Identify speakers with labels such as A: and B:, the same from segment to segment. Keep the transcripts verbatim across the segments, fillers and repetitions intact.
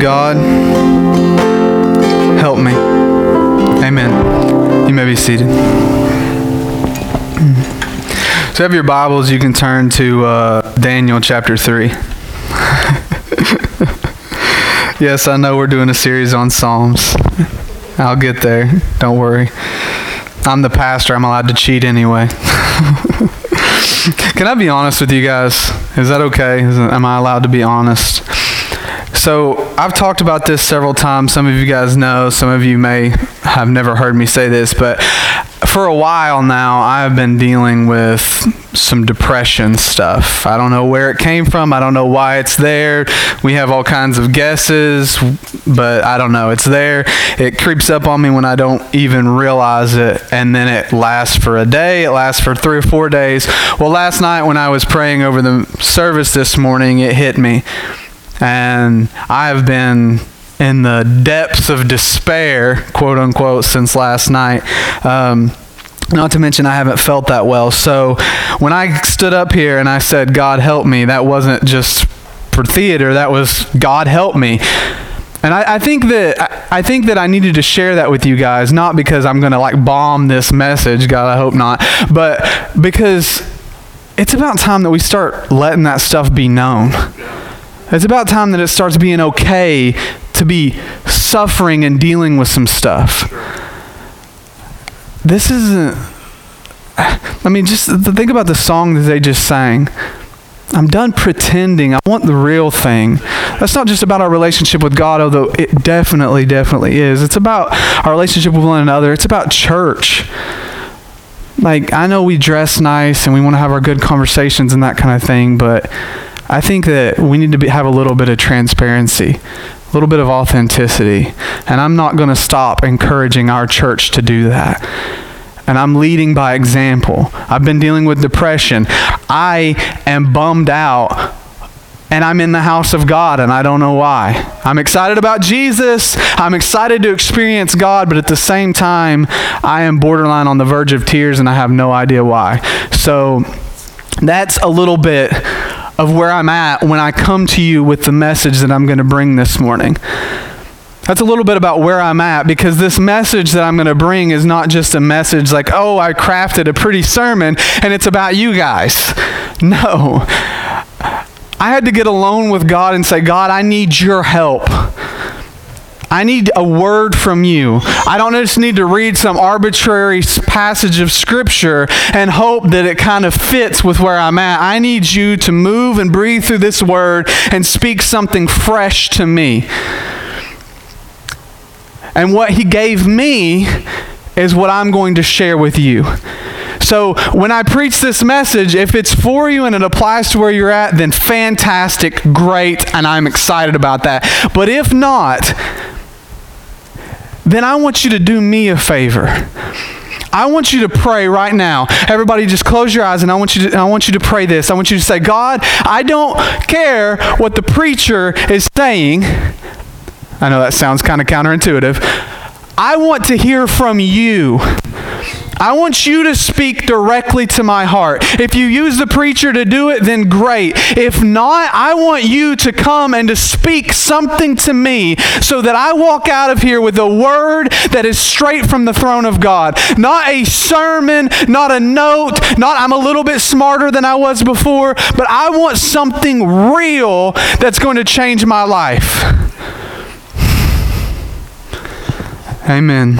A: God, help me. Amen. You may be seated. So if you have your Bibles, you can turn to uh, Daniel chapter three. Yes, I know we're doing a series on Psalms. I'll get there. Don't worry. I'm the pastor. I'm allowed to cheat anyway. Can I be honest with you guys? Is that okay? Is, am I allowed to be honest? So I've talked about this several times. Some of you guys know. Some of you may have never heard me say this, but for a while now, I've been dealing with some depression stuff. I don't know where it came from. I don't know why it's there. We have all kinds of guesses, but I don't know. It's there. It creeps up on me when I don't even realize it, and then it lasts for a day. It lasts for three or four days. Well, last night when I was praying over the service this morning, it hit me, and I've been in the depths of despair, quote unquote, since last night. Um, Not to mention I haven't felt that well. So when I stood up here and I said, God help me, that wasn't just for theater, that was God help me. And I, I think that I think that I needed to share that with you guys, not because I'm going to like bomb this message, God, I hope not, but because it's about time that we start letting that stuff be known. It's about time that it starts being okay to be suffering and dealing with some stuff. This isn't, I mean, just think about the song that they just sang. I'm done pretending. I want the real thing. That's not just about our relationship with God, although it definitely, definitely is. It's about our relationship with one another. It's about church. Like, I know we dress nice and we want to have our good conversations and that kind of thing, but I think that we need to be, have a little bit of transparency, a little bit of authenticity. And I'm not going to stop encouraging our church to do that. And I'm leading by example. I've been dealing with depression. I am bummed out, and I'm in the house of God, and I don't know why. I'm excited about Jesus. I'm excited to experience God, but at the same time, I am borderline on the verge of tears, and I have no idea why. So that's a little bit of where I'm at when I come to you with the message that I'm going to bring this morning. That's a little bit about where I'm at, because this message that I'm going to bring is not just a message like, oh, I crafted a pretty sermon and it's about you guys. No. I had to get alone with God and say, God, I need your help. I need a word from you. I don't just need to read some arbitrary passage of scripture and hope that it kind of fits with where I'm at. I need you to move and breathe through this word and speak something fresh to me. And what he gave me is what I'm going to share with you. So when I preach this message, if it's for you and it applies to where you're at, then fantastic, great, and I'm excited about that. But if not, then I want you to do me a favor. I want you to pray right now. Everybody just close your eyes, and I want you to, I want you to pray this. I want you to say, God, I don't care what the preacher is saying. I know that sounds kind of counterintuitive. I want to hear from you. I want you to speak directly to my heart. If you use the preacher to do it, then great. If not, I want you to come and to speak something to me so that I walk out of here with a word that is straight from the throne of God. Not a sermon, not a note, not I'm a little bit smarter than I was before, but I want something real that's going to change my life. Amen.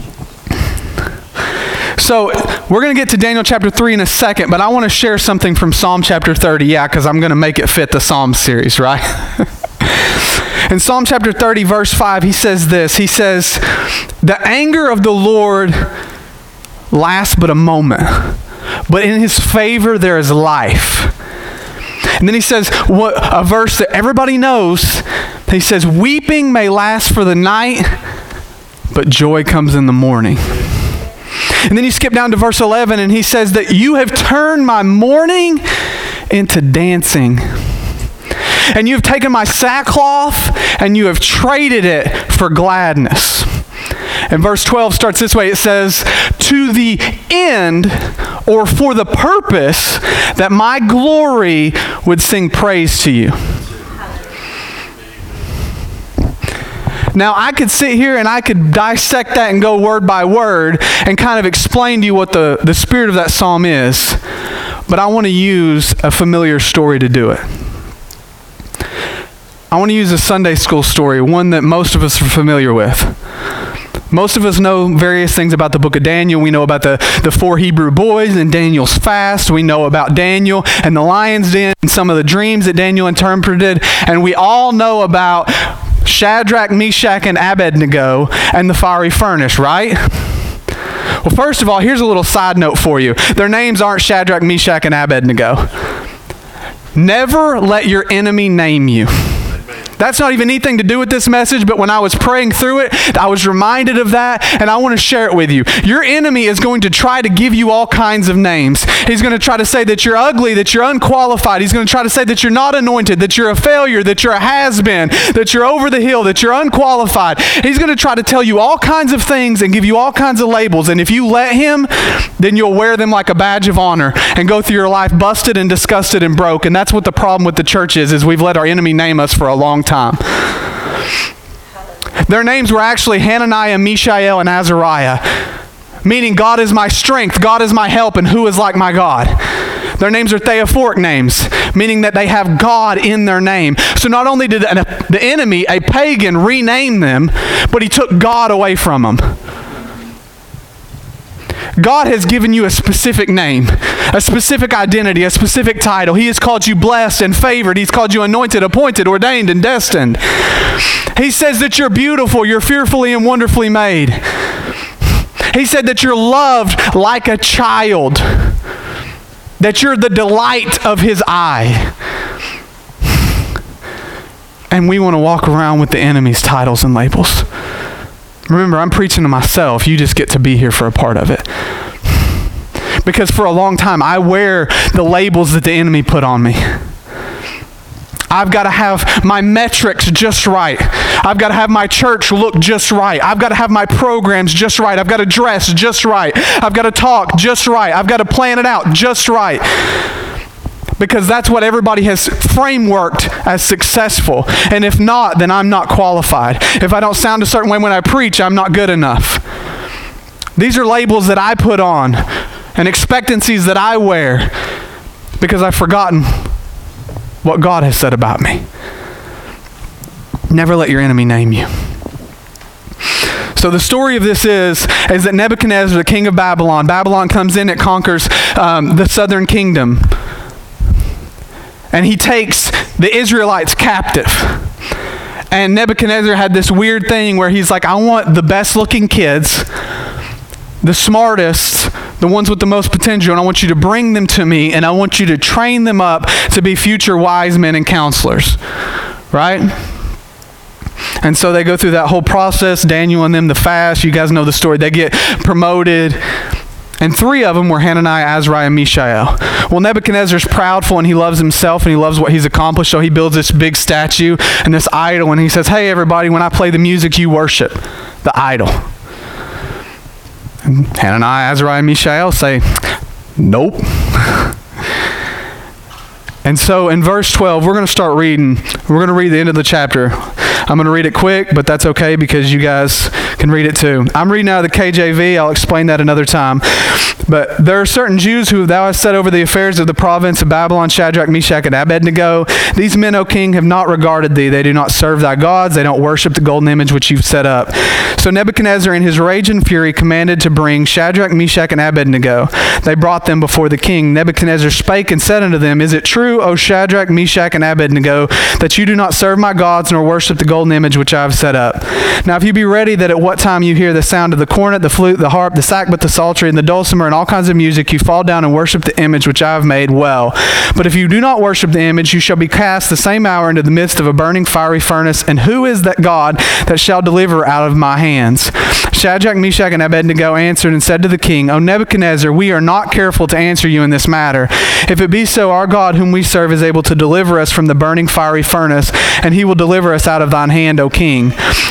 A: So we're going to get to Daniel chapter three in a second, but I want to share something from Psalm chapter thirty. Yeah, because I'm going to make it fit the Psalm series, right? In Psalm chapter thirty, verse five, he says this. He says, the anger of the Lord lasts but a moment, but in his favor there is life. And then he says, what a verse that everybody knows. He says, weeping may last for the night, but joy comes in the morning. And then you skip down to verse eleven, and he says that you have turned my mourning into dancing. And you have taken my sackcloth, and you have traded it for gladness. And verse twelve starts this way. It says, to the end, or for the purpose, that my glory would sing praise to you. Now, I could sit here and I could dissect that and go word by word and kind of explain to you what the, the spirit of that psalm is, but I want to use a familiar story to do it. I want to use a Sunday school story, one that most of us are familiar with. Most of us know various things about the book of Daniel. We know about the, the four Hebrew boys and Daniel's fast. We know about Daniel and the lion's den and some of the dreams that Daniel interpreted. And we all know about Shadrach, Meshach, and Abednego and the fiery furnace, right? Well, first of all, here's a little side note for you. Their names aren't Shadrach, Meshach, and Abednego. Never let your enemy name you. That's not even anything to do with this message, but when I was praying through it, I was reminded of that, and I want to share it with you. Your enemy is going to try to give you all kinds of names. He's going to try to say that you're ugly, that you're unqualified. He's going to try to say that you're not anointed, that you're a failure, that you're a has-been, that you're over the hill, that you're unqualified. He's going to try to tell you all kinds of things and give you all kinds of labels, and if you let him, then you'll wear them like a badge of honor and go through your life busted and disgusted and broke, and that's what the problem with the church is, is we've let our enemy name us for a long time. time. Their names were actually Hananiah, Mishael, and Azariah, meaning God is my strength, God is my help, and who is like my God? Their names are theophoric names, meaning that they have God in their name. So not only did the enemy, a pagan, rename them, but he took God away from them. God has given you a specific name, a specific identity, a specific title. He has called you blessed and favored. He's called you anointed, appointed, ordained, and destined. He says that you're beautiful, you're fearfully and wonderfully made. He said that you're loved like a child, that you're the delight of his eye. And we want to walk around with the enemy's titles and labels. Remember, I'm preaching to myself. You just get to be here for a part of it. Because for a long time, I wear the labels that the enemy put on me. I've got to have my metrics just right. I've got to have my church look just right. I've got to have my programs just right. I've got to dress just right. I've got to talk just right. I've got to plan it out just right. Because that's what everybody has frameworked as successful. And if not, then I'm not qualified. If I don't sound a certain way when I preach, I'm not good enough. These are labels that I put on and expectancies that I wear because I've forgotten what God has said about me. Never let your enemy name you. So the story of this is, is that Nebuchadnezzar, the king of Babylon, Babylon comes in, it conquers um, the southern kingdom. And he takes the Israelites captive. And Nebuchadnezzar had this weird thing where he's like, I want the best looking kids, the smartest, the ones with the most potential, and I want you to bring them to me, and I want you to train them up to be future wise men and counselors. Right? And so they go through that whole process, Daniel and them, the fast. You guys know the story. They get promoted. And three of them were Hananiah, Azariah, and Mishael. Well, Nebuchadnezzar's proudful and he loves himself and he loves what he's accomplished, so he builds this big statue and this idol, and he says, hey, everybody, when I play the music, you worship the idol. And Hananiah, Azariah, and Mishael say, nope. And so in verse twelve, we're going to start reading. We're going to read the end of the chapter. I'm going to read it quick, but that's okay because you guys can read it too. I'm reading out of the K J V. I'll explain that another time. But there are certain Jews who thou hast set over the affairs of the province of Babylon, Shadrach, Meshach, and Abednego. These men, O king, have not regarded thee. They do not serve thy gods. They don't worship the golden image which you've set up. So Nebuchadnezzar in his rage and fury commanded to bring Shadrach, Meshach, and Abednego. They brought them before the king. Nebuchadnezzar spake and said unto them, is it true, O Shadrach, Meshach, and Abednego, that you do not serve my gods nor worship the golden image which I have set up? Now if you be ready that at what time you hear the sound of the cornet, the flute, the harp, the sackbut, the psaltery, and the dulcimer, and all kinds of music, you fall down and worship the image which I have made, well. But if you do not worship the image, you shall be cast the same hour into the midst of a burning fiery furnace. And who is that God that shall deliver out of my hands? Shadrach, Meshach, and Abednego answered and said to the king, O Nebuchadnezzar, we are not careful to answer you in this matter. If it be so, our God whom we serve is able to deliver us from the burning fiery furnace, and he will deliver us out of thine hand, O king. But if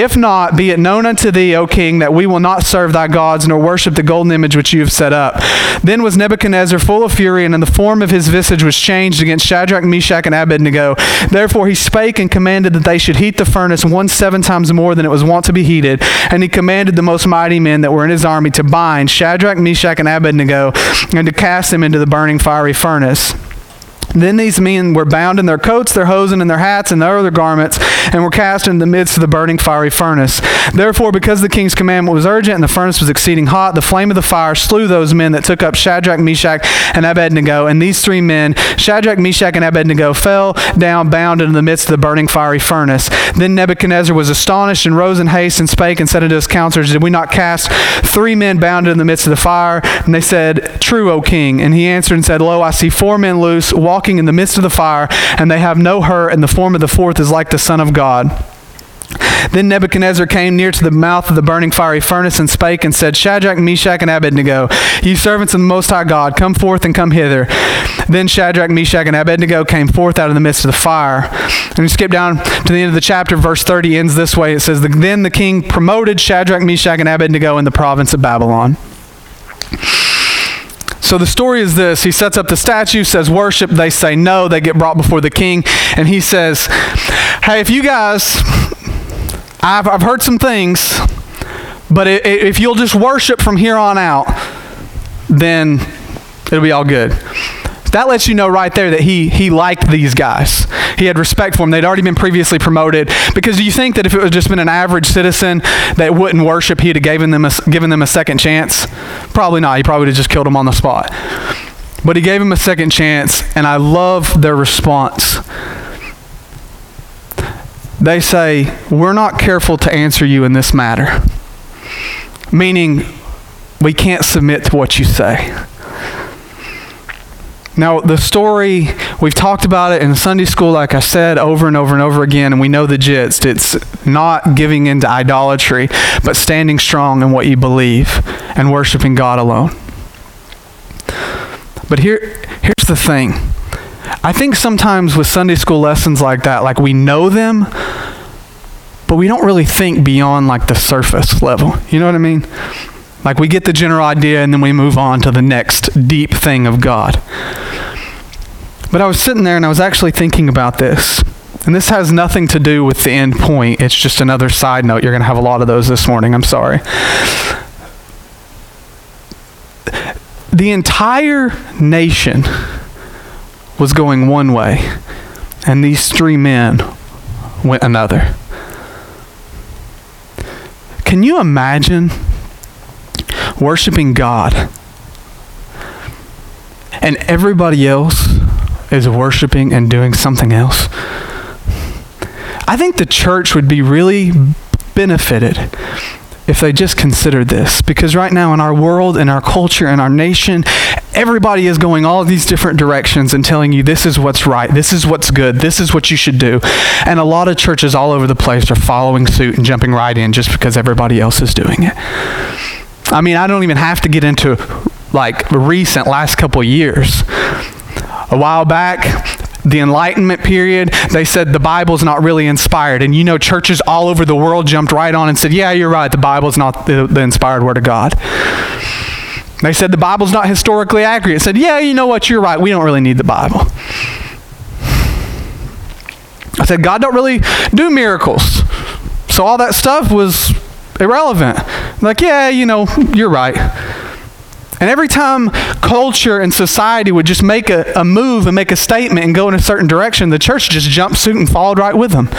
A: If not, be it known unto thee, O king, that we will not serve thy gods, nor worship the golden image which you have set up. Then was Nebuchadnezzar full of fury, and in the form of his visage was changed against Shadrach, Meshach, and Abednego. Therefore he spake and commanded that they should heat the furnace one seven times more than it was wont to be heated. And he commanded the most mighty men that were in his army to bind Shadrach, Meshach, and Abednego, and to cast them into the burning fiery furnace. Then these men were bound in their coats, their hosen, and their hats, and their other garments, and were cast in the midst of the burning fiery furnace. Therefore, because the king's commandment was urgent, and the furnace was exceeding hot, the flame of the fire slew those men that took up Shadrach, Meshach, and Abednego. And these three men, Shadrach, Meshach, and Abednego, fell down bound into the midst of the burning fiery furnace. Then Nebuchadnezzar was astonished, and rose in haste, and spake, and said unto his counselors, Did we not cast three men bound in the midst of the fire? And they said, True, O king. And he answered and said, Lo, I see four men loose, walking in the midst of the fire, and they have no hurt, and the form of the fourth is like the Son of God. Then Nebuchadnezzar came near to the mouth of the burning fiery furnace, and spake and said, Shadrach, Meshach, and Abednego, ye servants of the Most High God, come forth and come hither. Then Shadrach, Meshach, and Abednego came forth out of the midst of the fire. And we skip down to the end of the chapter. Verse thirty ends this way. It says, Then the king promoted Shadrach, Meshach, and Abednego in the province of Babylon. So the story is this. He sets up the statue, says worship. They say no. They get brought before the king. And he says, hey, if you guys, I've, I've heard some things, but if you'll just worship from here on out, then it'll be all good. That lets you know right there that he he liked these guys. He had respect for them. They'd already been previously promoted. Because do you think that if it was just been an average citizen that wouldn't worship, he'd have given them a, given them a second chance? Probably not. He probably would have just killed them on the spot. But he gave them a second chance, and I love their response. They say, we're not careful to answer you in this matter. Meaning, we can't submit to what you say. Now, the story, we've talked about it in Sunday school, like I said, over and over and over again, and we know the gist. It's not giving into idolatry, but standing strong in what you believe and worshiping God alone. But here, here's the thing. I think sometimes with Sunday school lessons like that, like we know them, but we don't really think beyond like the surface level. You know what I mean? Like we get the general idea and then we move on to the next deep thing of God. But I was sitting there and I was actually thinking about this. And this has nothing to do with the end point. It's just another side note. You're going to have a lot of those this morning. I'm sorry. The entire nation was going one way, and these three men went another. Can you imagine worshiping God and everybody else is worshiping and doing something else? I think the church would be really benefited if they just considered this, because right now in our world, in our culture, in our nation, everybody is going all these different directions and telling you this is what's right, this is what's good, this is what you should do. And a lot of churches all over the place are following suit and jumping right in just because everybody else is doing it. I mean, I don't even have to get into like the recent last couple of years. A while back, the Enlightenment period, they said the Bible's not really inspired. And you know, churches all over the world jumped right on and said, yeah, you're right, the Bible's not the, the inspired word of God. They said the Bible's not historically accurate. Said, yeah, you know what, you're right, we don't really need the Bible. I said, God don't really do miracles. So all that stuff was irrelevant. Like, yeah, you know, you're right. And every time culture and society would just make a, a move and make a statement and go in a certain direction, the church just jumped suit and followed right with them.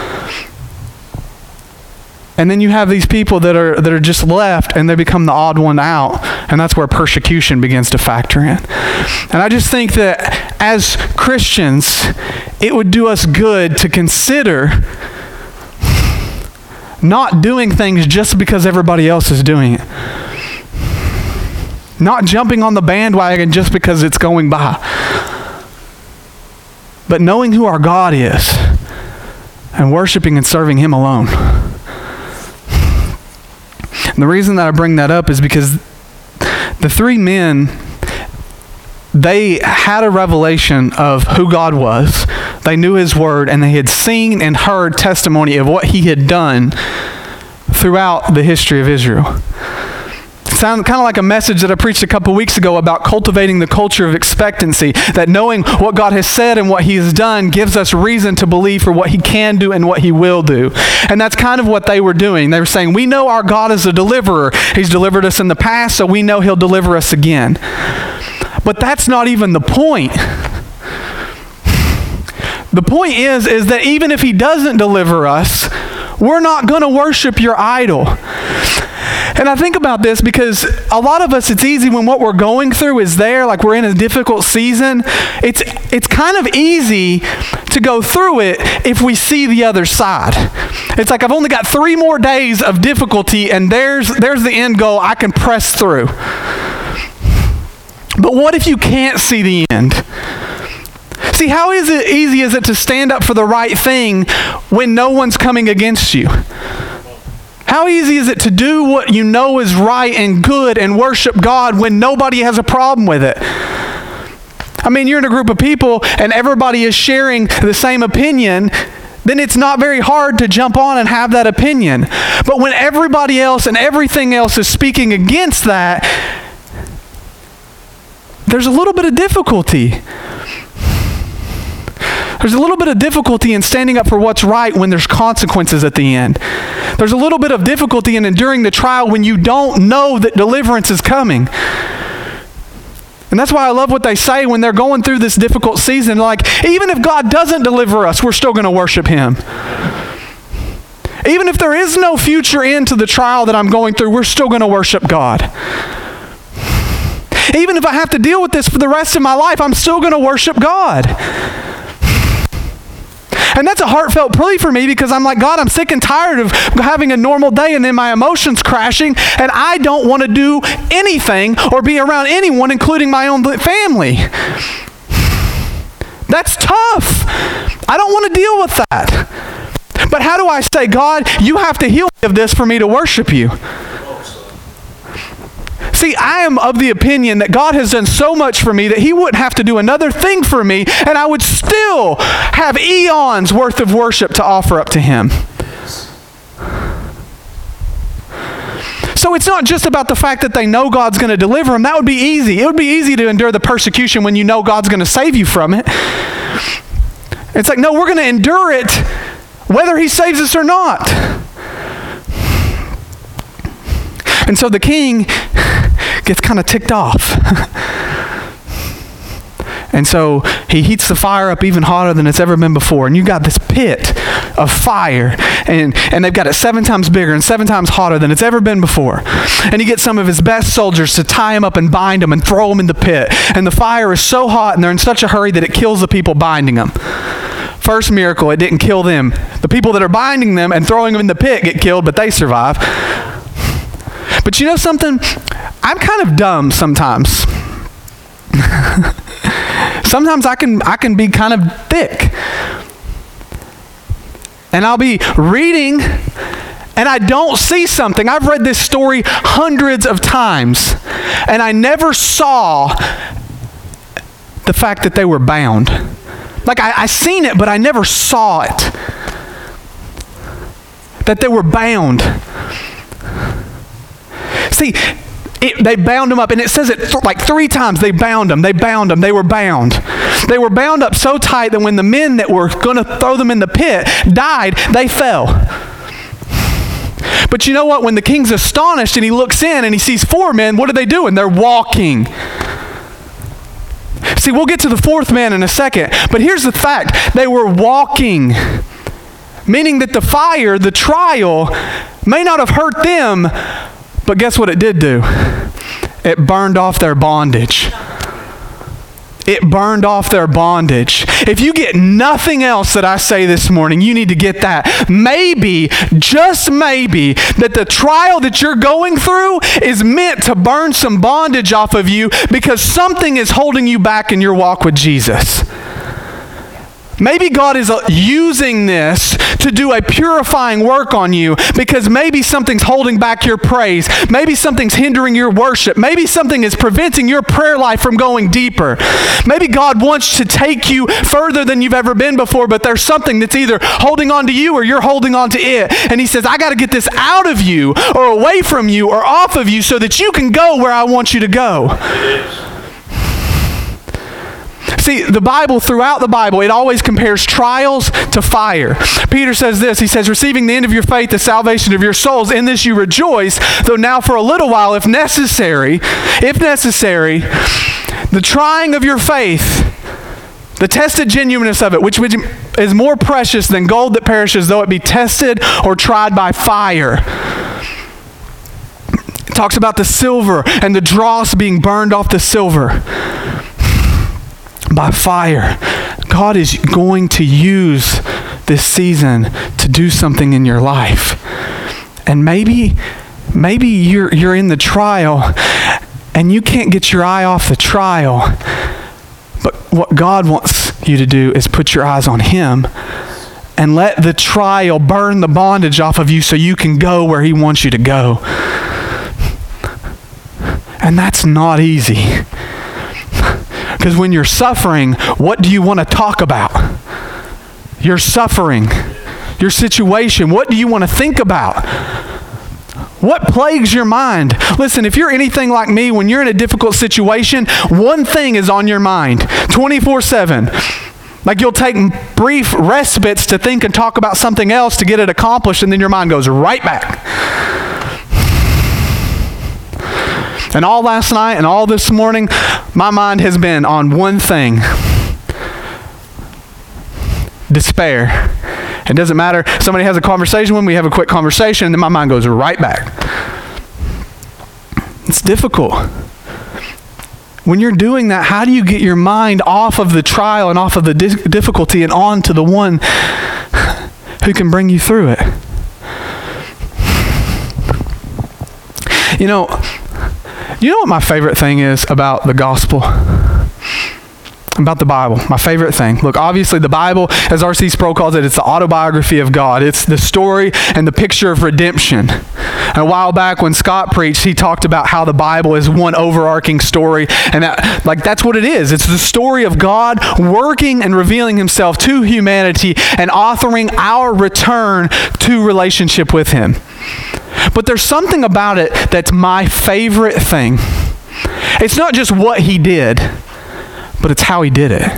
A: And then you have these people that are that are just left and they become the odd one out. And that's where persecution begins to factor in. And I just think that as Christians, it would do us good to consider not doing things just because everybody else is doing it. Not jumping on the bandwagon just because it's going by. But knowing who our God is and worshiping and serving Him alone. And the reason that I bring that up is because the three men, they had a revelation of who God was. They knew His word, and they had seen and heard testimony of what He had done throughout the history of Israel. Sound kind of like a message that I preached a couple weeks ago about cultivating the culture of expectancy, that knowing what God has said and what he has done gives us reason to believe for what he can do and what he will do. And that's kind of what they were doing. They were saying, we know our God is a deliverer. He's delivered us in the past, so we know he'll deliver us again. But that's not even the point. The point is, is that even if he doesn't deliver us, we're not going to worship your idol. And I think about this because a lot of us, it's easy when what we're going through is there, like we're in a difficult season. It's it's kind of easy to go through it if we see the other side. It's like I've only got three more days of difficulty and there's there's the end goal. I can press through. But what if you can't see the end? See, how is it easy is it to stand up for the right thing when no one's coming against you? How easy is it to do what you know is right and good and worship God when nobody has a problem with it? I mean, you're in a group of people and everybody is sharing the same opinion, then it's not very hard to jump on and have that opinion. But when everybody else and everything else is speaking against that, there's a little bit of difficulty. There's a little bit of difficulty in standing up for what's right when there's consequences at the end. There's a little bit of difficulty in enduring the trial when you don't know that deliverance is coming. And that's why I love what they say when they're going through this difficult season. Like, even if God doesn't deliver us, we're still going to worship him. Even if there is no future end to the trial that I'm going through, we're still going to worship God. Even if I have to deal with this for the rest of my life, I'm still going to worship God. And that's a heartfelt plea for me because I'm like, God, I'm sick and tired of having a normal day and then my emotions crashing, and I don't want to do anything or be around anyone, including my own family. That's tough. I don't want to deal with that. But how do I say, God, you have to heal me of this for me to worship you? See, I am of the opinion that God has done so much for me that he wouldn't have to do another thing for me, and I would still have eons worth of worship to offer up to him. So it's not just about the fact that they know God's going to deliver them. That would be easy. It would be easy to endure the persecution when you know God's going to save you from it. It's like, no, we're going to endure it whether he saves us or not. And so the king gets kind of ticked off. And so he heats the fire up even hotter than it's ever been before. And you got this pit of fire. And, and they've got it seven times bigger and seven times hotter than it's ever been before. And he gets some of his best soldiers to tie him up and bind him and throw him in the pit. And the fire is so hot and they're in such a hurry that it kills the people binding them. First miracle, it didn't kill them. The people that are binding them and throwing them in the pit get killed, but they survive. But you know something? I'm kind of dumb sometimes. Sometimes I can I can be kind of thick. And I'll be reading and I don't see something. I've read this story hundreds of times and I never saw the fact that they were bound. Like I, I seen it, but I never saw it. That they were bound. See, it, they bound them up, and it says it th- like three times. They bound them, they bound them, they were bound. They were bound up so tight that when the men that were going to throw them in the pit died, they fell. But you know what? When the king's astonished and he looks in and he sees four men, what are they doing? They're walking. See, we'll get to the fourth man in a second, but here's the fact. They were walking, meaning that the fire, the trial, may not have hurt them, but guess what it did do? It burned off their bondage. It burned off their bondage. If you get nothing else that I say this morning, you need to get that. Maybe, just maybe, that the trial that you're going through is meant to burn some bondage off of you because something is holding you back in your walk with Jesus. Maybe God is uh, using this to do a purifying work on you, because maybe something's holding back your praise. Maybe something's hindering your worship. Maybe something is preventing your prayer life from going deeper. Maybe God wants to take you further than you've ever been before, but there's something that's either holding on to you or you're holding on to it. And he says, I got to get this out of you or away from you or off of you so that you can go where I want you to go. See, the Bible, throughout the Bible, it always compares trials to fire. Peter says this, he says, receiving the end of your faith, the salvation of your souls, in this you rejoice, though now for a little while, if necessary, if necessary, the trying of your faith, the tested genuineness of it, which, which is more precious than gold that perishes, though it be tested or tried by fire. It talks about the silver and the dross being burned off the silver by fire. God is going to use this season to do something in your life. And maybe, maybe you're you're in the trial and you can't get your eye off the trial. But what God wants you to do is put your eyes on Him and let the trial burn the bondage off of you so you can go where He wants you to go. And that's not easy. Because when you're suffering, what do you want to talk about? Your suffering, your situation. What do you want to think about? What plagues your mind? Listen, if you're anything like me, when you're in a difficult situation, one thing is on your mind, twenty-four seven. Like you'll take brief respites to think and talk about something else to get it accomplished, and then your mind goes right back. And all last night and all this morning, my mind has been on one thing. Despair. It doesn't matter. Somebody has a conversation with me, we have a quick conversation, and then my mind goes right back. It's difficult. When you're doing that, how do you get your mind off of the trial and off of the di- difficulty and on to the one who can bring you through it? You know, You know what my favorite thing is about the gospel? About the Bible. My favorite thing. Look, obviously the Bible, as R C Sproul calls it, it's the autobiography of God. It's the story and the picture of redemption. And a while back when Scott preached, he talked about how the Bible is one overarching story. And that, like, that's what it is. It's the story of God working and revealing Himself to humanity and authoring our return to relationship with Him. But there's something about it that's my favorite thing. It's not just what He did, but it's how He did it.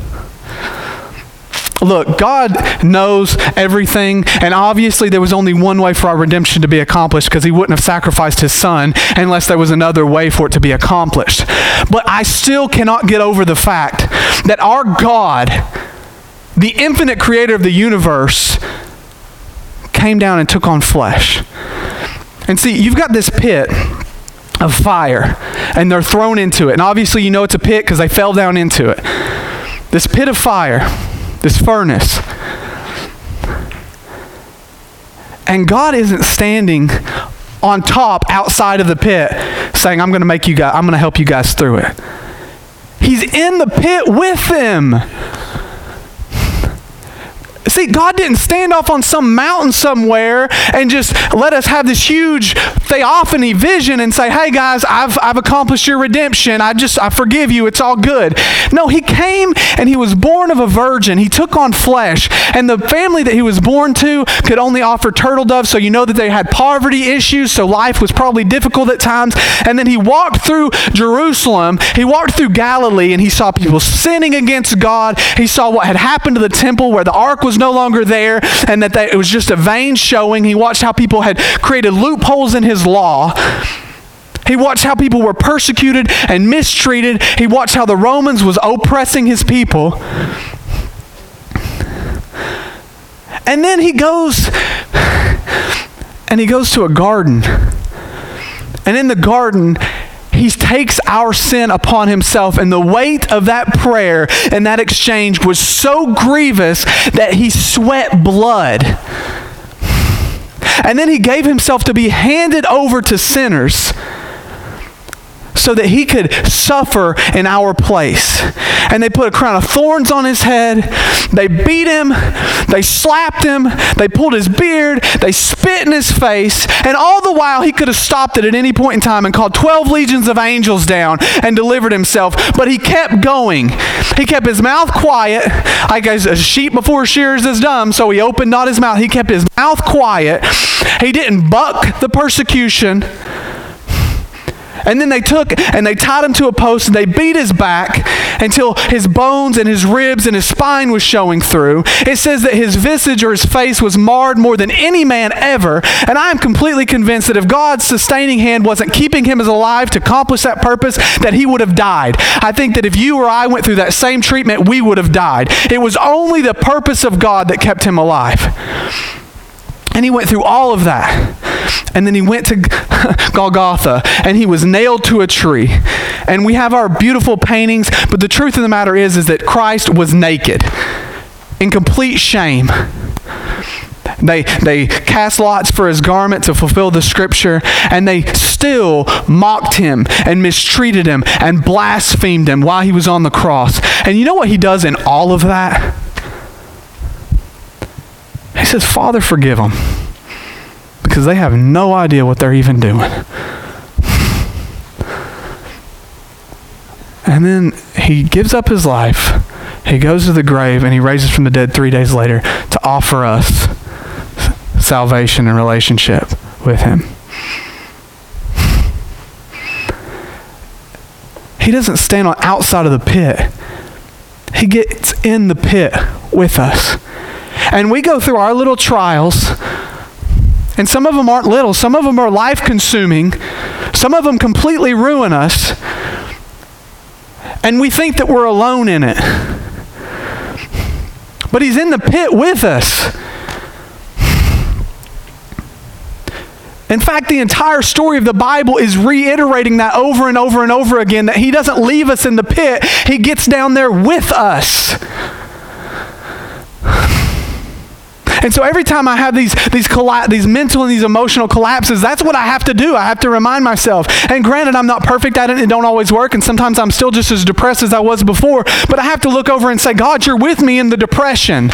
A: Look, God knows everything, and obviously there was only one way for our redemption to be accomplished, because He wouldn't have sacrificed His Son unless there was another way for it to be accomplished. But I still cannot get over the fact that our God, the infinite creator of the universe, came down and took on flesh. And see, you've got this pit of fire, and they're thrown into it. And obviously you know it's a pit because they fell down into it. This pit of fire, this furnace. And God isn't standing on top outside of the pit saying, I'm going to make you guys, I'm going to help you guys through it. He's in the pit with them. See, God didn't stand off on some mountain somewhere and just let us have this huge theophany vision and say, hey guys, I've I've accomplished your redemption. I just, I forgive you. It's all good. No, He came and He was born of a virgin. He took on flesh. And the family that He was born to could only offer turtle doves. So you know that they had poverty issues. So life was probably difficult at times. And then He walked through Jerusalem. He walked through Galilee, and He saw people sinning against God. He saw what had happened to the temple where the ark was no longer there, and that they, it was just a vain showing. He watched how people had created loopholes in His law. He watched how people were persecuted and mistreated. He watched how the Romans was oppressing His people. And then He goes and He goes to a garden. And in the garden, He takes our sin upon Himself, and the weight of that prayer and that exchange was so grievous that He sweat blood. And then He gave Himself to be handed over to sinners so that he could suffer in our place. And they put a crown of thorns on his head. They beat him. They slapped him. They pulled his beard. They spit in his face. And all the while, he could have stopped it at any point in time and called twelve legions of angels down and delivered himself. But he kept going. He kept his mouth quiet. Like a sheep before shears is dumb, so he opened not his mouth. He kept his mouth quiet. He didn't buck the persecution. And then they took and they tied him to a post and they beat his back until his bones and his ribs and his spine was showing through. It says that his visage or his face was marred more than any man ever. And I am completely convinced that if God's sustaining hand wasn't keeping him as alive to accomplish that purpose, that he would have died. I think that if you or I went through that same treatment, we would have died. It was only the purpose of God that kept him alive. And he went through all of that. And then he went to Golgotha and he was nailed to a tree. And we have our beautiful paintings, but the truth of the matter is, is that Christ was naked in complete shame. They, they cast lots for his garment to fulfill the scripture, and they still mocked him and mistreated him and blasphemed him while he was on the cross. And you know what he does in all of that? He says, Father, forgive them, because they have no idea what they're even doing. And then he gives up his life. He goes to the grave and he raises from the dead three days later to offer us salvation and relationship with him. He doesn't stand on outside of the pit. He gets in the pit with us. And we go through our little trials, and some of them aren't little. Some of them are life-consuming. Some of them completely ruin us. And we think that we're alone in it. But he's in the pit with us. In fact, the entire story of the Bible is reiterating that over and over and over again, that he doesn't leave us in the pit. He gets down there with us. And so every time I have these these colla- these mental and these emotional collapses, that's what I have to do. I have to remind myself. And granted, I'm not perfect at it. It don't always work. And sometimes I'm still just as depressed as I was before. But I have to look over and say, God, you're with me in the depression.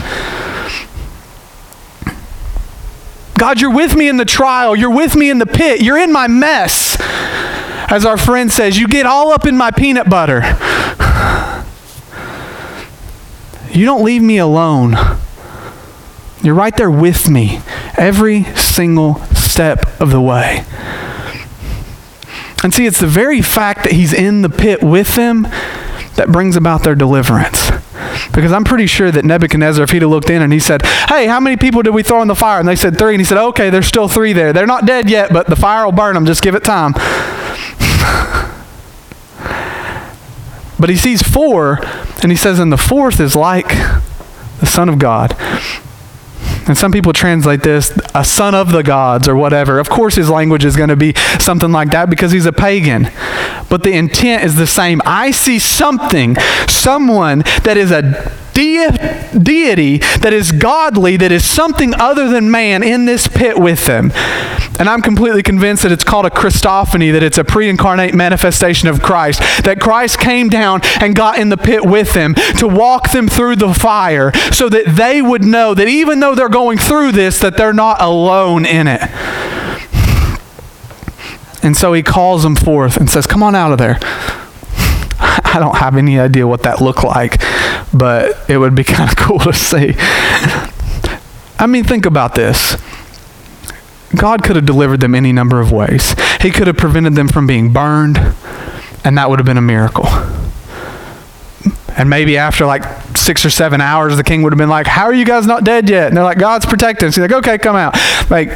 A: God, you're with me in the trial. You're with me in the pit. You're in my mess. As our friend says, you get all up in my peanut butter. You don't leave me alone. You're right there with me every single step of the way. And see, it's the very fact that he's in the pit with them that brings about their deliverance. Because I'm pretty sure that Nebuchadnezzar, if he'd have looked in and he said, hey, how many people did we throw in the fire? And they said three. And he said, okay, there's still three there. They're not dead yet, but the fire will burn them. Just give it time. But he sees four, and he says, and the fourth is like the Son of God. And some people translate this, a son of the gods or whatever. Of course his language is going to be something like that because he's a pagan. But the intent is the same. I see something, someone that is a de- deity, that is godly, that is something other than man in this pit with them. And I'm completely convinced that it's called a Christophany, that it's a pre-incarnate manifestation of Christ, that Christ came down and got in the pit with them to walk them through the fire so that they would know that even though they're going through this, that they're not alone in it. And so he calls them forth and says, come on out of there. I don't have any idea what that looked like, but it would be kind of cool to see. I mean, think about this. God could have delivered them any number of ways. He could have prevented them from being burned, and that would have been a miracle. And maybe after like six or seven hours, the king would have been like, how are you guys not dead yet? And they're like, God's protecting us. He's like, okay, come out. Like,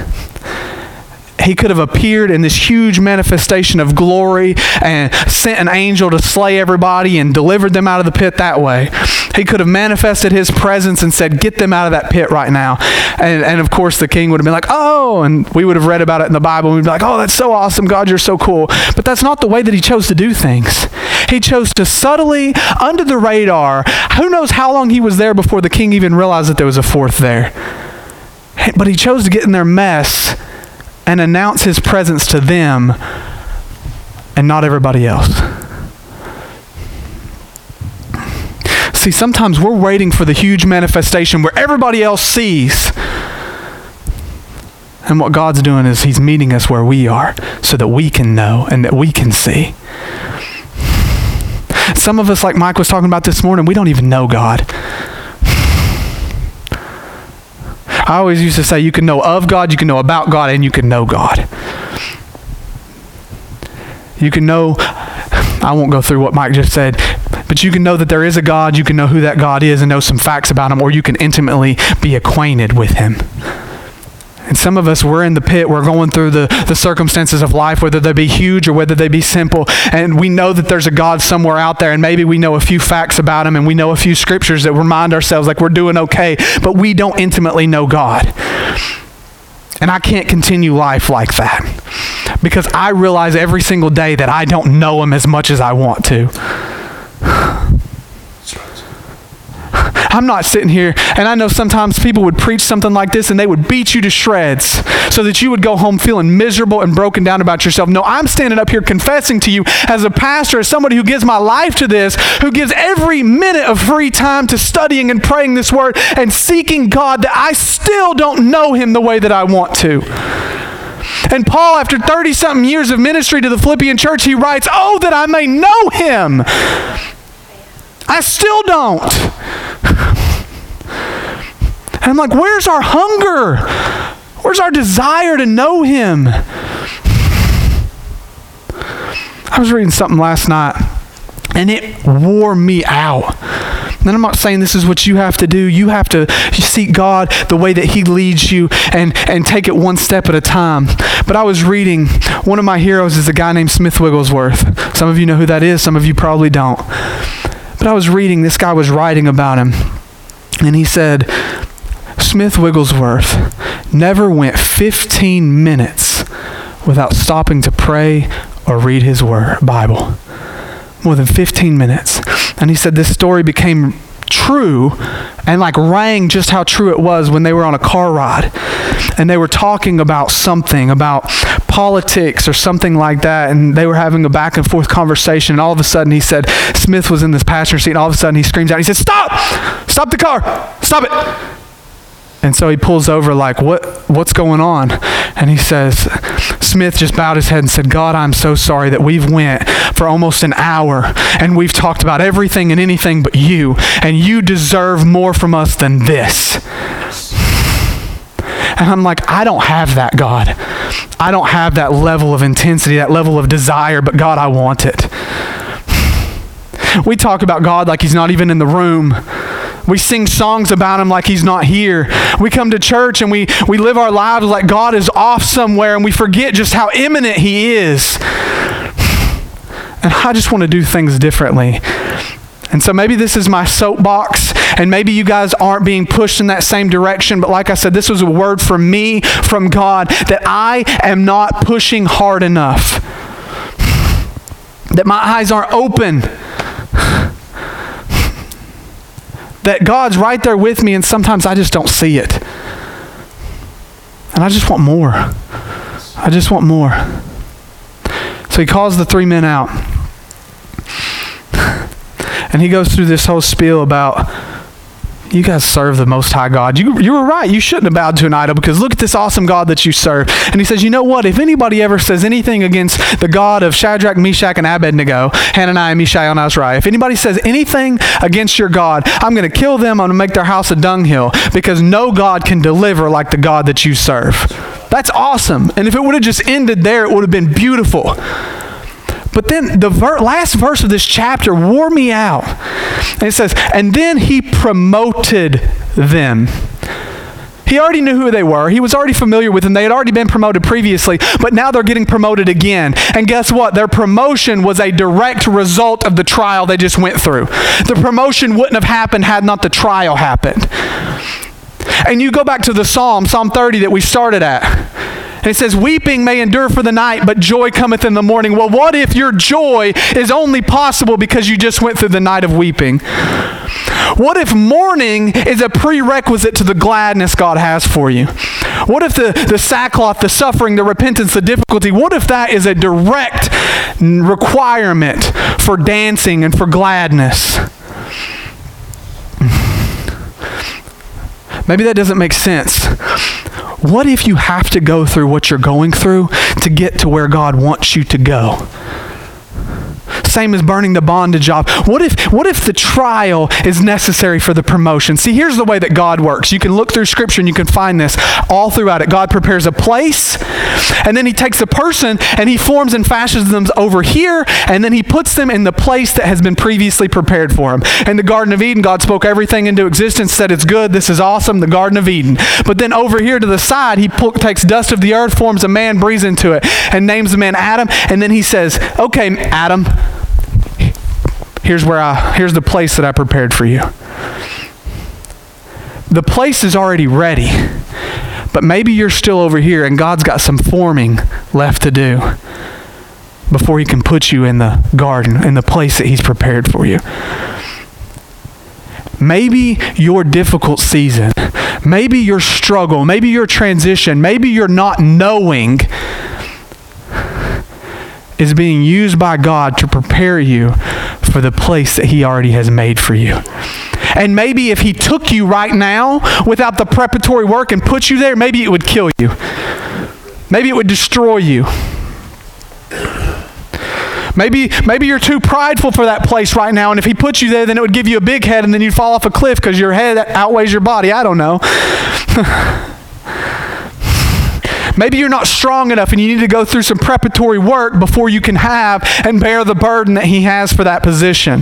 A: he could have appeared in this huge manifestation of glory and sent an angel to slay everybody and delivered them out of the pit that way. He could have manifested his presence and said, get them out of that pit right now. And, and of course, the king would have been like, oh, and we would have read about it in the Bible. And we'd be like, oh, that's so awesome. God, you're so cool. But that's not the way that he chose to do things. He chose to subtly, under the radar, who knows how long he was there before the king even realized that there was a fourth there. But he chose to get in their mess and announce his presence to them and not everybody else. See, sometimes we're waiting for the huge manifestation where everybody else sees. And what God's doing is he's meeting us where we are so that we can know and that we can see. Some of us, like Mike was talking about this morning, we don't even know God. I always used to say you can know of God, you can know about God, and you can know God. You can know, I won't go through what Mike just said, but you can know that there is a God, you can know who that God is and know some facts about him, or you can intimately be acquainted with him. And some of us, we're in the pit, we're going through the, the circumstances of life, whether they be huge or whether they be simple, and we know that there's a God somewhere out there, and maybe we know a few facts about him, and we know a few scriptures that remind ourselves like we're doing okay, but we don't intimately know God. And I can't continue life like that because I realize every single day that I don't know him as much as I want to. I'm not sitting here, and I know sometimes people would preach something like this and they would beat you to shreds so that you would go home feeling miserable and broken down about yourself. No, I'm standing up here confessing to you as a pastor, as somebody who gives my life to this, who gives every minute of free time to studying and praying this word and seeking God, that I still don't know him the way that I want to. And Paul, after thirty-something years of ministry to the Philippian church, he writes, "Oh, that I may know him." I still don't. And I'm like, where's our hunger? Where's our desire to know him? I was reading something last night, and it wore me out. And I'm not saying this is what you have to do. You have to seek God the way that he leads you and, and take it one step at a time. But I was reading, one of my heroes is a guy named Smith Wigglesworth. Some of you know who that is. Some of you probably don't. But I was reading, this guy was writing about him, and he said, Smith Wigglesworth never went fifteen minutes without stopping to pray or read his word, Bible. More than fifteen minutes. And he said this story became true and like rang just how true it was when they were on a car ride and they were talking about something, about politics or something like that, and they were having a back and forth conversation, and all of a sudden he said, Smith was in this passenger seat, and all of a sudden he screams out, he said, "Stop! Stop the car! Stop it!" And so he pulls over like, what, what's going on? And he says, Smith just bowed his head and said, "God, I'm so sorry that we've went for almost an hour and we've talked about everything and anything but you, and you deserve more from us than this." And I'm like, I don't have that, God. I don't have that level of intensity, that level of desire, but God, I want it. We talk about God like he's not even in the room. We sing songs about him like he's not here. We come to church and we, we live our lives like God is off somewhere, and we forget just how imminent he is. And I just want to do things differently. And so maybe this is my soapbox, and maybe you guys aren't being pushed in that same direction, but like I said, this was a word from me, from God, that I am not pushing hard enough. That my eyes aren't open. That God's right there with me, and sometimes I just don't see it. And I just want more. I just want more. So he calls the three men out. And he goes through this whole spiel about, you guys serve the Most High God. You, you were right. You shouldn't have bowed to an idol, because look at this awesome God that you serve. And he says, you know what? If anybody ever says anything against the God of Shadrach, Meshach, and Abednego, Hananiah, Mishael, and Azariah, if anybody says anything against your God, I'm going to kill them. I'm going to make their house a dunghill, because no God can deliver like the God that you serve. That's awesome. And if it would have just ended there, it would have been beautiful. But then the ver- last verse of this chapter wore me out. And it says, and then he promoted them. He already knew who they were. He was already familiar with them. They had already been promoted previously, but now they're getting promoted again. And guess what? Their promotion was a direct result of the trial they just went through. The promotion wouldn't have happened had not the trial happened. And you go back to the Psalm, Psalm thirty that we started at. And it says, weeping may endure for the night, but joy cometh in the morning. Well, what if your joy is only possible because you just went through the night of weeping? What if mourning is a prerequisite to the gladness God has for you? What if the, the sackcloth, the suffering, the repentance, the difficulty, what if that is a direct requirement for dancing and for gladness? Maybe that doesn't make sense. What if you have to go through what you're going through to get to where God wants you to go? Same as burning the bondage job. What if, what if the trial is necessary for the promotion? See, here's the way that God works. You can look through Scripture and you can find this all throughout it. God prepares a place, and then he takes a person and he forms and fashions them over here, and then he puts them in the place that has been previously prepared for him. In the Garden of Eden, God spoke everything into existence, said it's good, this is awesome, the Garden of Eden. But then over here to the side, he po- takes dust of the earth, forms a man, breathes into it, and names the man Adam, and then he says, okay, Adam, Here's where I, here's the place that I prepared for you. The place is already ready, but maybe you're still over here and God's got some forming left to do before he can put you in the garden, in the place that he's prepared for you. Maybe your difficult season, maybe your struggle, maybe your transition, maybe your not knowing is being used by God to prepare you for the place that he already has made for you. And maybe if he took you right now without the preparatory work and put you there, maybe it would kill you. Maybe it would destroy you. Maybe, maybe you're too prideful for that place right now, and if he put you there, then it would give you a big head and then you'd fall off a cliff because your head outweighs your body. I don't know. Maybe you're not strong enough and you need to go through some preparatory work before you can have and bear the burden that he has for that position.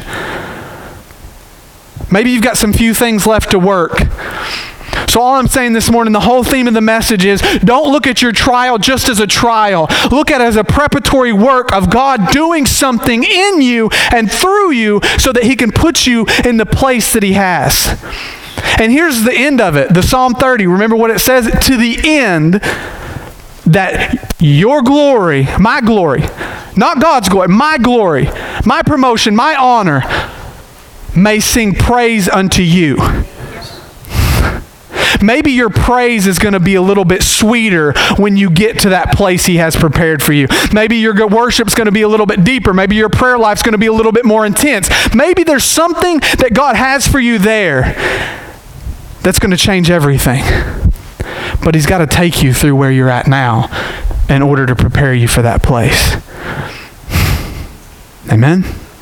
A: Maybe you've got some few things left to work. So all I'm saying this morning, the whole theme of the message is, don't look at your trial just as a trial. Look at it as a preparatory work of God doing something in you and through you so that he can put you in the place that he has. And here's the end of it, the Psalm thirty. Remember what it says? To the end that your glory, my glory, not God's glory, my glory, my promotion, my honor, may sing praise unto you. Maybe your praise is going to be a little bit sweeter when you get to that place he has prepared for you. Maybe your worship's going to be a little bit deeper. Maybe your prayer life's going to be a little bit more intense. Maybe there's something that God has for you there that's going to change everything. But he's got to take you through where you're at now in order to prepare you for that place. Amen?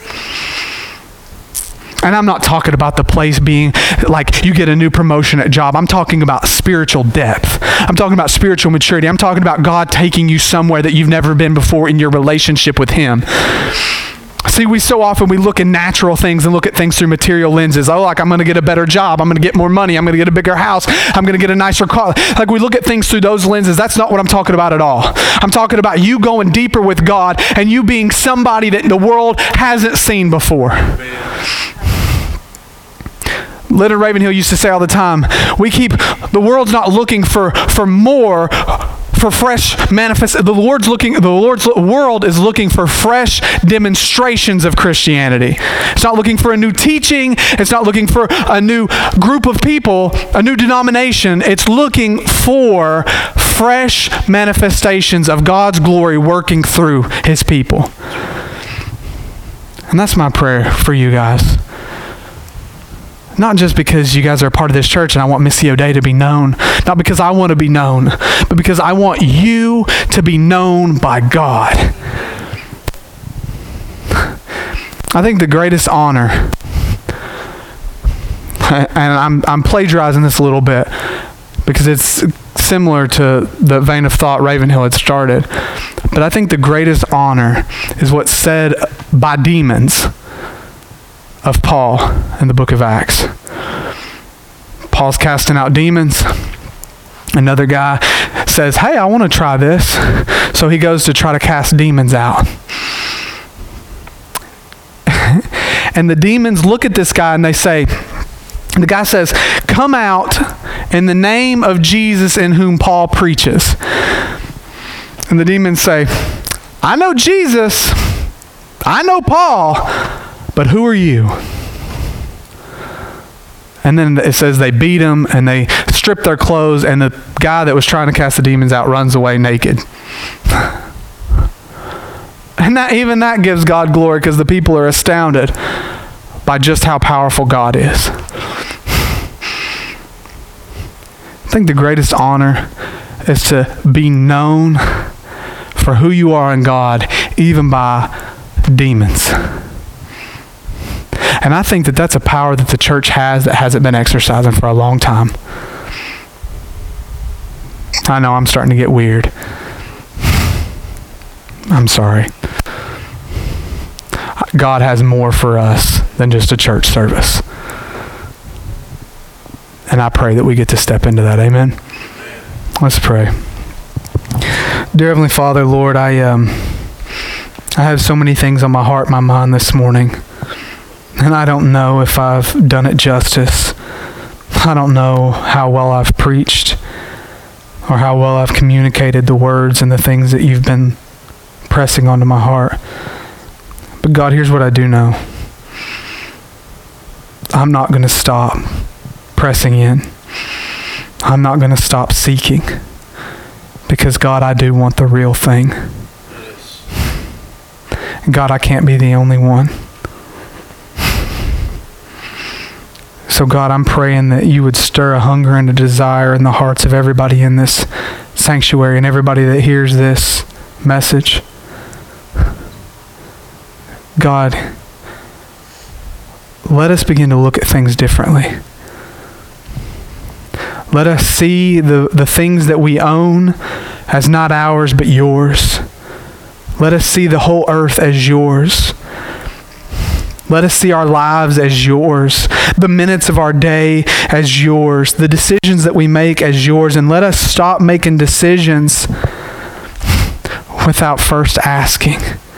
A: And I'm not talking about the place being like you get a new promotion at job. I'm talking about spiritual depth. I'm talking about spiritual maturity. I'm talking about God taking you somewhere that you've never been before in your relationship with him. See, we so often we look at natural things and look at things through material lenses. Oh, like I'm going to get a better job. I'm going to get more money. I'm going to get a bigger house. I'm going to get a nicer car. Like we look at things through those lenses. That's not what I'm talking about at all. I'm talking about you going deeper with God and you being somebody that the world hasn't seen before. Leonard Ravenhill used to say all the time, we keep, the world's not looking for, for more, for fresh manifest. The Lord's looking, the Lord's world is looking for fresh demonstrations of Christianity. It's not looking for a new teaching. It's not looking for a new group of people, a new denomination. It's looking for fresh manifestations of God's glory working through his people. And that's my prayer for you guys. Not just because you guys are a part of this church and I want Missy O'Day to be known. Not because I want to be known, but because I want you to be known by God. I think the greatest honor, and I'm, I'm plagiarizing this a little bit because it's similar to the vein of thought Ravenhill had started, but I think the greatest honor is what's said by demons of Paul in the book of Acts. Paul's casting out demons. Another guy says, hey, I want to try this. So he goes to try to cast demons out. And the demons look at this guy and they say, the guy says, come out in the name of Jesus in whom Paul preaches. And the demons say, I know Jesus, I know Paul, but who are you? And then it says they beat him and they strip their clothes, and the guy that was trying to cast the demons out runs away naked. And that, even that gives God glory, because the people are astounded by just how powerful God is. I think the greatest honor is to be known for who you are in God, even by demons. And I think that that's a power that the church has that hasn't been exercising for a long time. I know I'm starting to get weird. I'm sorry. God has more for us than just a church service. And I pray that we get to step into that. Amen. Let's pray. Dear Heavenly Father, Lord, I um, I have so many things on my heart, my mind this morning. And I don't know if I've done it justice. I don't know how well I've preached or how well I've communicated the words and the things that you've been pressing onto my heart. But God, here's what I do know. I'm not going to stop pressing in. I'm not going to stop seeking. Because God, I do want the real thing. God, I can't be the only one. So God, I'm praying that you would stir a hunger and a desire in the hearts of everybody in this sanctuary and everybody that hears this message. God, let us begin to look at things differently. Let us see the, the things that we own as not ours but yours. Let us see the whole earth as yours. Let us see our lives as yours, the minutes of our day as yours, the decisions that we make as yours, and let us stop making decisions without first asking.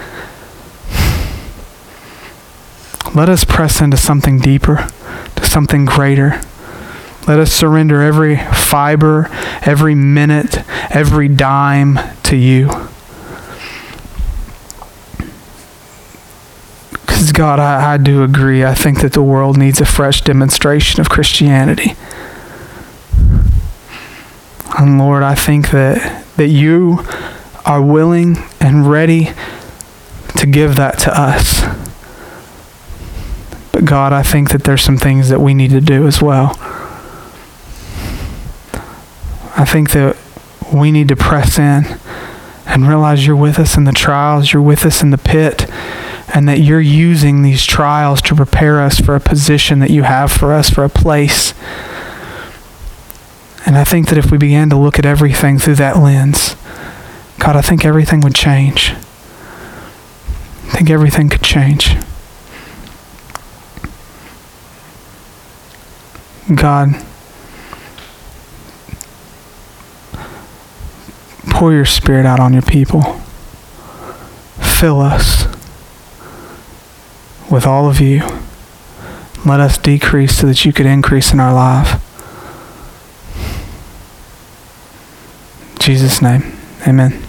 A: Let us press into something deeper, to something greater. Let us surrender every fiber, every minute, every dime to you. Because God, I, I do agree. I think that the world needs a fresh demonstration of Christianity. And Lord, I think that, that you are willing and ready to give that to us. But God, I think that there's some things that we need to do as well. I think that we need to press in and realize you're with us in the trials, you're with us in the pit, and that you're using these trials to prepare us for a position that you have for us, for a place. And I think that if we began to look at everything through that lens, God, I think everything would change. I think everything could change. God, pour your Spirit out on your people. Fill us with all of you. Let us decrease so that you could increase in our life. In Jesus' name, amen.